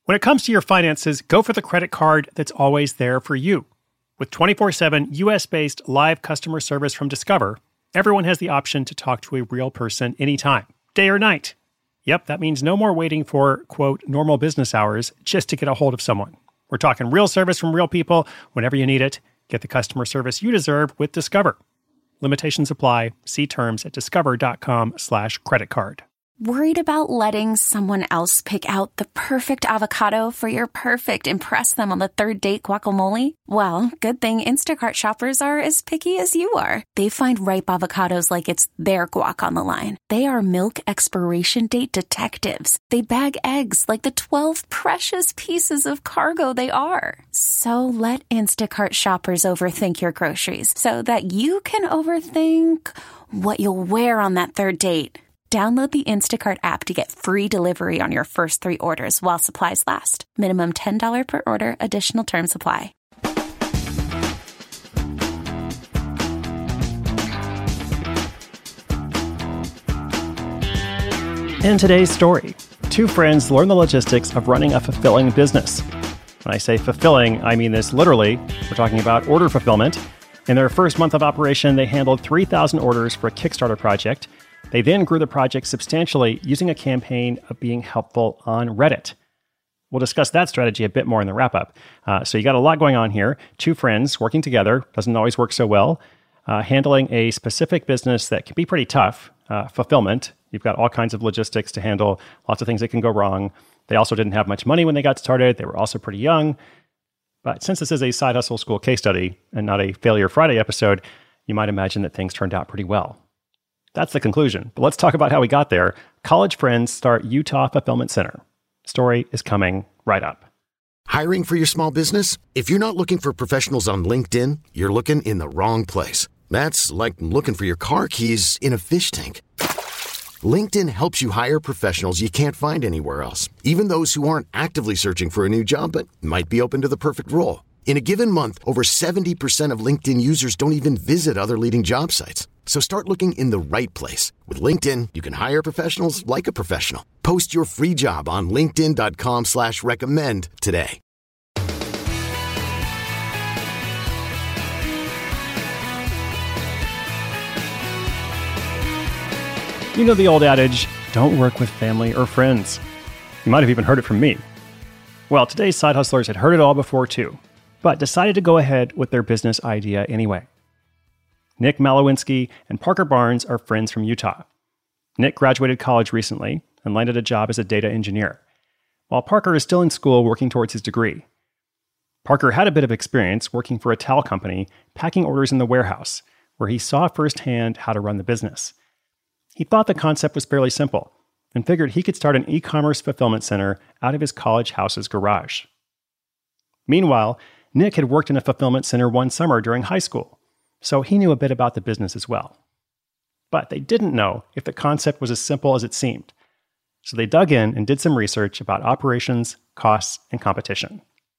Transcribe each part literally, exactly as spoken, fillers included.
When it comes to your finances, go for the credit card that's always there for you. With twenty-four seven U S-based live customer service from Discover, everyone has the option to talk to a real person anytime, day or night. Yep, that means no more waiting for, quote, normal business hours just to get a hold of someone. We're talking real service from real people whenever you need it. Get the customer service you deserve with Discover. Limitations apply. See terms at discover.com slash credit card. Worried about letting someone else pick out the perfect avocado for your perfect impress them on the third date guacamole? Well, good thing Instacart shoppers are as picky as you are. They find ripe avocados like it's their guac on the line. They are milk expiration date detectives. They bag eggs like the twelve precious pieces of cargo they are. So let Instacart shoppers overthink your groceries so that you can overthink what you'll wear on that third date. Download the Instacart app to get free delivery on your first three orders while supplies last. Minimum ten dollars per order. Additional terms apply. In today's story, two friends learn the logistics of running a fulfilling business. When I say fulfilling, I mean this literally. We're talking about order fulfillment. In their first month of operation, they handled three thousand orders for a Kickstarter project. They then grew the project substantially using a campaign of being helpful on Reddit. We'll discuss that strategy a bit more in the wrap-up. Uh, so you got a lot going on here. Two friends working together, doesn't always work so well, uh, handling a specific business that can be pretty tough, uh, fulfillment. You've got all kinds of logistics to handle, lots of things that can go wrong. They also didn't have much money when they got started. They were also pretty young. But since this is a Side Hustle School case study and not a Failure Friday episode, you might imagine that things turned out pretty well. That's the conclusion. But let's talk about how we got there. College friends start Utah Fulfillment Center. Story is coming right up. Hiring for your small business? If you're not looking for professionals on LinkedIn, you're looking in the wrong place. That's like looking for your car keys in a fish tank. LinkedIn helps you hire professionals you can't find anywhere else, even those who aren't actively searching for a new job but might be open to the perfect role. In a given month, over seventy percent of LinkedIn users don't even visit other leading job sites. So start looking in the right place. With LinkedIn, you can hire professionals like a professional. Post your free job on linkedin.com slash recommend today. You know the old adage, don't work with family or friends. You might have even heard it from me. Well, today's side hustlers had heard it all before too, but decided to go ahead with their business idea anyway. Nick Malowinski and Parker Barnes are friends from Utah. Nick graduated college recently and landed a job as a data engineer, while Parker is still in school working towards his degree. Parker had a bit of experience working for a towel company, packing orders in the warehouse, where he saw firsthand how to run the business. He thought the concept was fairly simple and figured he could start an e-commerce fulfillment center out of his college house's garage. Meanwhile, Nick had worked in a fulfillment center one summer during high school, so he knew a bit about the business as well. But they didn't know if the concept was as simple as it seemed. So they dug in and did some research about operations, costs, and competition.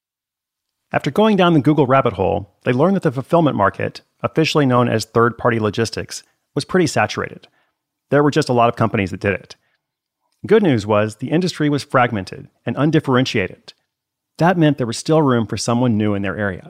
After going down the Google rabbit hole, they learned that the fulfillment market, officially known as third-party logistics, was pretty saturated. There were just a lot of companies that did it. Good news was the industry was fragmented and undifferentiated. That meant there was still room for someone new in their area.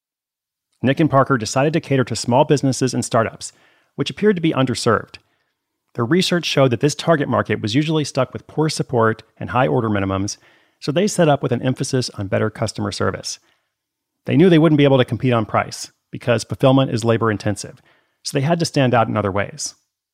Nick and Parker decided to cater to small businesses and startups, which appeared to be underserved. Their research showed that this target market was usually stuck with poor support and high order minimums, so they set up with an emphasis on better customer service. They knew they wouldn't be able to compete on price, because fulfillment is labor intensive, so they had to stand out in other ways.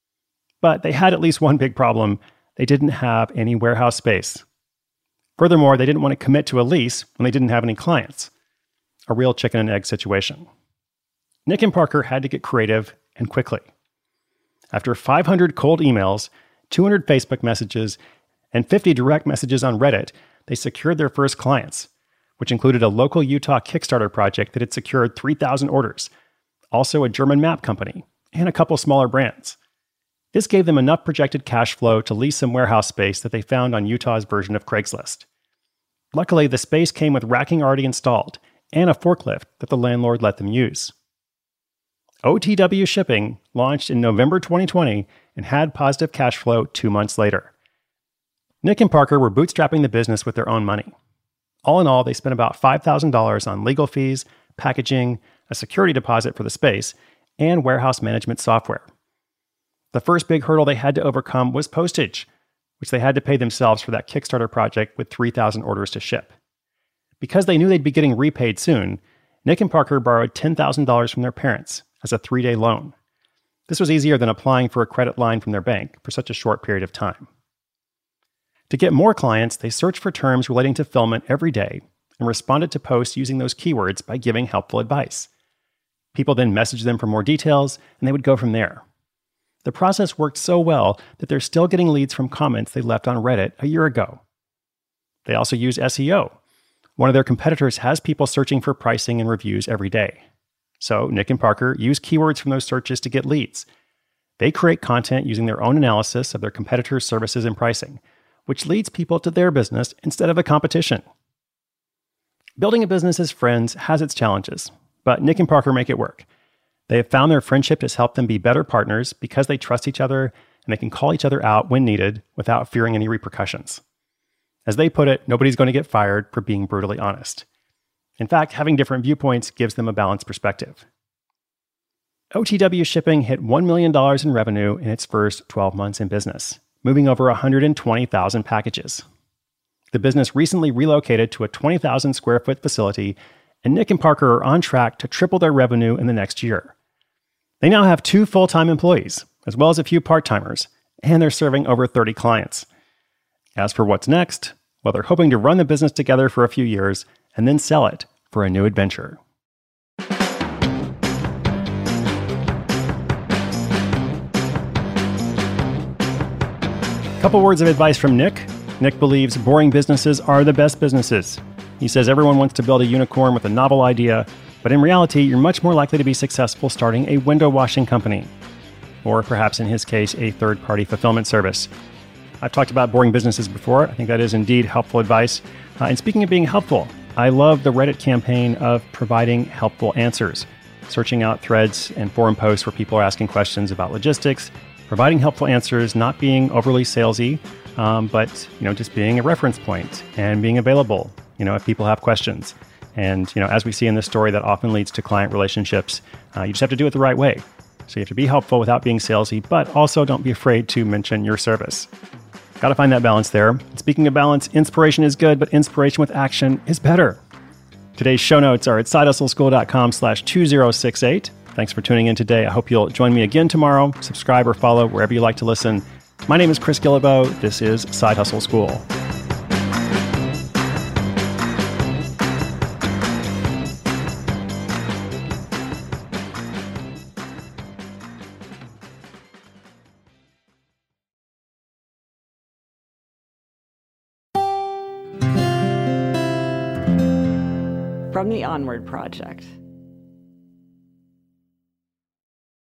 But they had at least one big problem: they didn't have any warehouse space. Furthermore, they didn't want to commit to a lease when they didn't have any clients. A real chicken and egg situation. Nick and Parker had to get creative and quickly. After five hundred cold emails, two hundred Facebook messages, and fifty direct messages on Reddit, they secured their first clients, which included a local Utah Kickstarter project that had secured three thousand orders, also a German map company, and a couple smaller brands. This gave them enough projected cash flow to lease some warehouse space that they found on Utah's version of Craigslist. Luckily, the space came with racking already installed and a forklift that the landlord let them use. O T W Shipping launched in November twenty twenty and had positive cash flow two months later. Nick and Parker were bootstrapping the business with their own money. All in all, they spent about five thousand dollars on legal fees, packaging, a security deposit for the space, and warehouse management software. The first big hurdle they had to overcome was postage, which they had to pay themselves for that Kickstarter project with three thousand orders to ship. Because they knew they'd be getting repaid soon, Nick and Parker borrowed ten thousand dollars from their parents as a three-day loan. This was easier than applying for a credit line from their bank for such a short period of time. To get more clients, they searched for terms relating to filament every day and responded to posts using those keywords by giving helpful advice. People then messaged them for more details, and they would go from there. The process worked so well that they're still getting leads from comments they left on Reddit a year ago. They also use S E O. One of their competitors has people searching for pricing and reviews every day. So Nick and Parker use keywords from those searches to get leads. They create content using their own analysis of their competitors' services and pricing, which leads people to their business instead of a competition. Building a business as friends has its challenges, but Nick and Parker make it work. They have found their friendship has helped them be better partners because they trust each other and they can call each other out when needed without fearing any repercussions. As they put it, nobody's going to get fired for being brutally honest. In fact, having different viewpoints gives them a balanced perspective. O T W Shipping hit one million dollars in revenue in its first twelve months in business, moving over one hundred twenty thousand packages. The business recently relocated to a twenty thousand square foot facility, and Nick and Parker are on track to triple their revenue in the next year. They now have two full-time employees, as well as a few part-timers, and they're serving over thirty clients. As for what's next, well, they're hoping to run the business together for a few years and then sell it for a new adventure. Couple words of advice from Nick. Nick believes boring businesses are the best businesses. He says everyone wants to build a unicorn with a novel idea, but in reality, you're much more likely to be successful starting a window washing company, or perhaps in his case, a third-party fulfillment service. I've talked about boring businesses before. I think that is indeed helpful advice. Uh, and speaking of being helpful, I love the Reddit campaign of providing helpful answers, searching out threads and forum posts where people are asking questions about logistics, providing helpful answers, not being overly salesy, um, but you know, just being a reference point and being available, you know, if people have questions. And you know, as we see in this story, that often leads to client relationships. Uh, you just have to do it the right way. So you have to be helpful without being salesy, but also don't be afraid to mention your service. Got to find that balance there. And speaking of balance, inspiration is good, but inspiration with action is better. Today's show notes are at sidehustleschool.com slash 2068. Thanks for tuning in today. I hope you'll join me again tomorrow. Subscribe or follow wherever you like to listen. My name is Chris Guillebeau. This is Side Hustle School. From the Onward Project.